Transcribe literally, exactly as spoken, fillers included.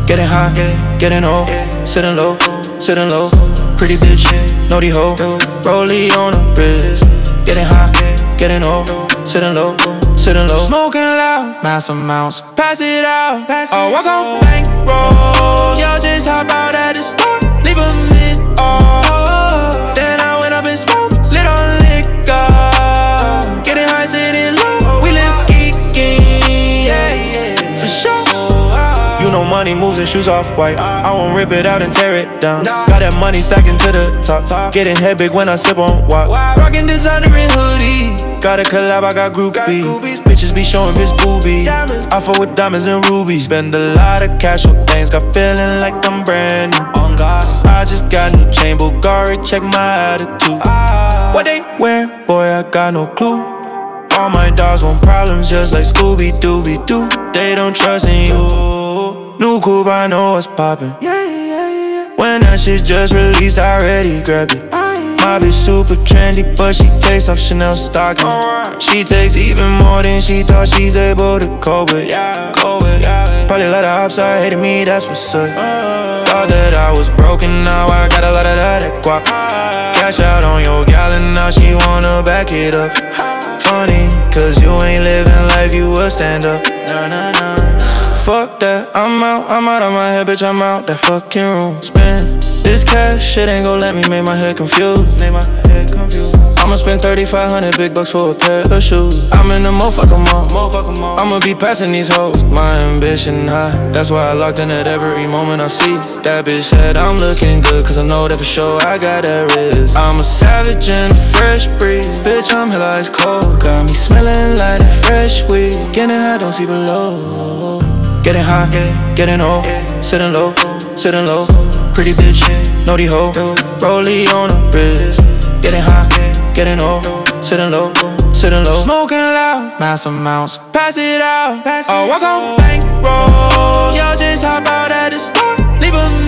Getting high, getting old, sitting low, sitting low. Pretty bitch, naughty hoe, rollie on the wrist. Getting high, getting old, sitting low, sitting low. Smoking loud, mass amounts, pass it out. I walk on bankrolls, y'all just hop out at the store, leave 'em in all. Then I went up and smoked, lit on liquor. Getting high, sitting low, we live geeking, yeah, yeah, for sure. You know money moves and shoes off white. I won't rip it out and tear it down. Got that money stacking to the top. Getting head big when I sip on walk. Rockin' designer and hoodie. Got a collab, I got groupies. Bitches be showing bitch boobies. I fuck with diamonds and rubies. Spend a lot of cash on things. Got feeling like I'm brand new. I just got new chain, Bulgari, check my attitude. What they wear, boy, I got no clue. All my dogs want problems just like Scooby-Dooby-Doo. They don't trust in you. New coupe, I know what's poppin'. Yeah, yeah, yeah. When that shit just released, I already grabbed it. My bitch super trendy, but she takes off Chanel stockings. She takes even more than she thought she's able to cope with. Probably let her upside, hated me, that's what's up. Thought that I was broken, now I got a lot of that guap. Cash out on your gal and now she wanna back it up. Funny, cause you ain't living life, you will stand up. Nah, nah, nah. Fuck that, I'm out, I'm out of my head, bitch, I'm out that fucking room. Spend this cash, shit ain't gon' let me make my head confused. Make my head confused. I'ma spend thirty-five hundred big bucks for a pair of shoes. I'm in the motherfucker mall, I'ma be passing these hoes. My ambition high, that's why I locked in at every moment I see. That bitch said I'm looking good, cause I know that for sure I got that wrist. I'm a savage in a fresh breeze, bitch, I'm hella ice cold. Got me smelling like that fresh weed. Getting high, don't see below. Getting high, getting old, sitting low, sitting low. Pretty bitch, naughty hoe, rollie on the wrist. Getting high, getting old, sitting low, sitting low. Smoking loud, mass amounts, pass it out. I walk on bankrolls, y'all just hop out at the store, leave 'em